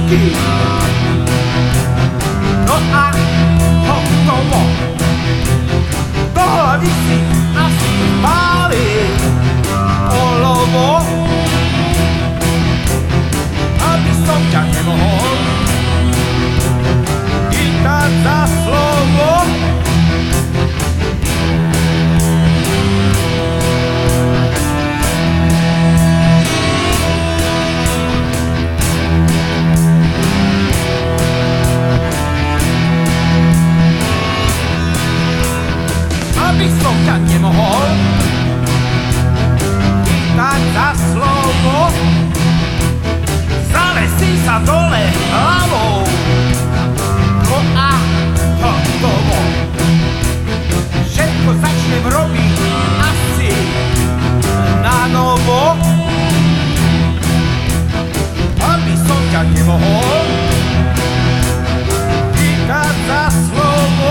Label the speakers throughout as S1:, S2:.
S1: ruky. No a hotovo. Do hlavy si asi páli olovo, aby som ťa nemohol chytať za slovo. Aby som ťa nemohol chytať za slovo, zalesí sa dole hlavou. No a hotovo. Všetko začnem robiť asi na novo, aby som ťa nemohol chytať za slovo.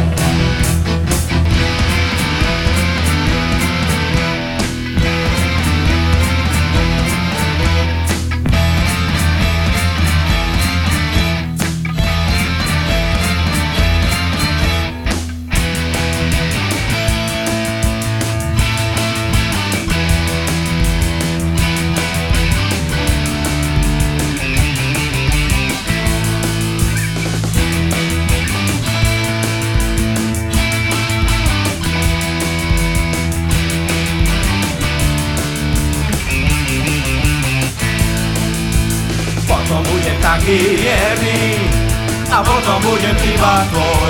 S1: Potom budem taký verný a potom budem iba tvoj,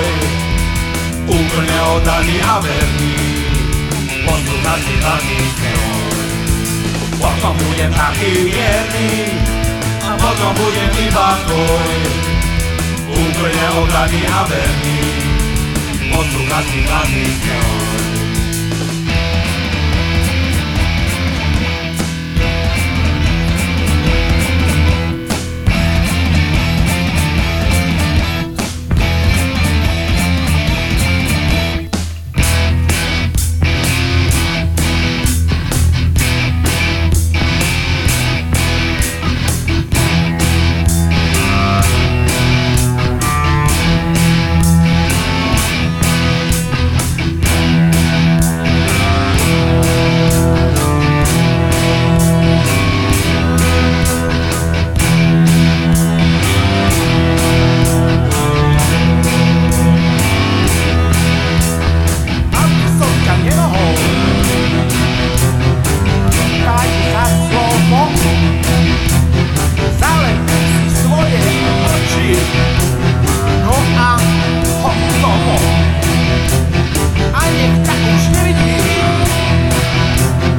S1: úplne oddaný a verný, poslúchať si hlavný snoj. Potom budem taký verný a potom budem iba tvoj, úplne oddaný a verný, poslúchať si hlavný snoj.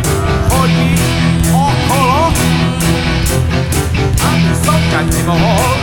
S1: Nemohol